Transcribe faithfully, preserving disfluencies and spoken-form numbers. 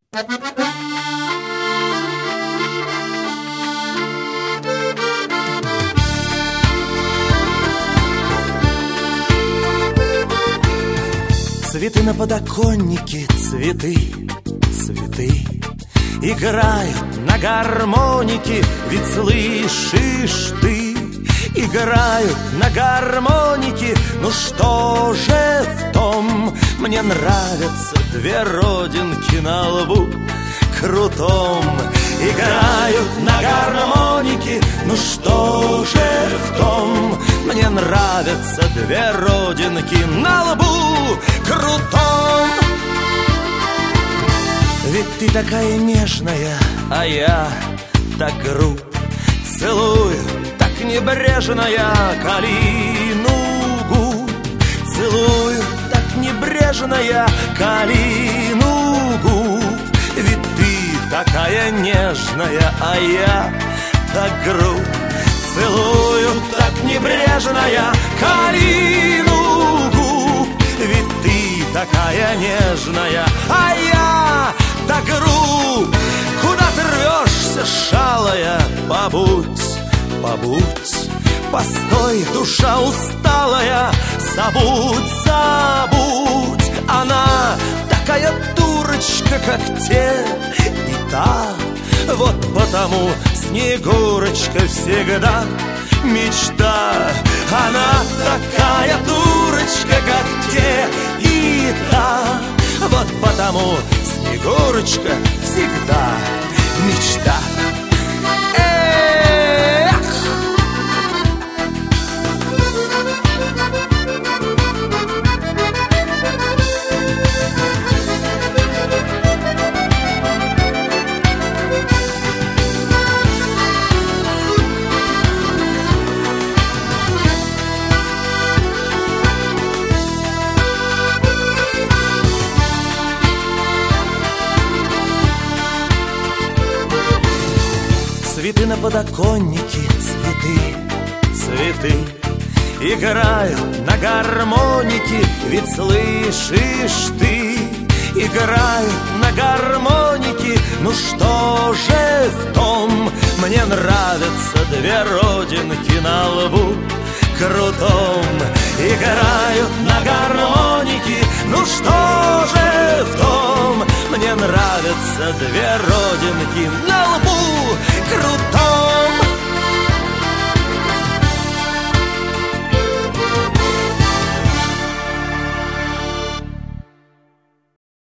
Цветы на подоконнике, цветы, цветы играют на гармонике, ведь слышишь ты, играют на гармонике. Ну что же в том, мне нравятся две родинки на лбу крутом. Играют на гармонике, ну что же в том, мне нравятся две родинки на лбу крутом. Ведь ты такая нежная, а я так груб. Целую так небрежно я калину губ. Целую так небрежно я калину губ. Ведь ты такая нежная, а я так груб. Целую так небрежно я калину губ. Ведь ты такая нежная, а я так груб. Куда ты рвешься, шалая? Побудь, побудь, постой, душа усталая. Забудь, забудь, она такая дурочка, как те и та. Вот потому Снегурочка всегда мечта. Она такая дурочка, как те и та. Вот потому Снегурочка всегда мечта. Эх! Цветы на подоконнике, цветы, цветы играют на гармонике, ведь слышишь ты, играют на гармонике. Ну что же в том, мне нравятся две родинки на лбу крутом. Играют на гармонике, ну что же в том, мне нравятся две родинки на лбу крутом.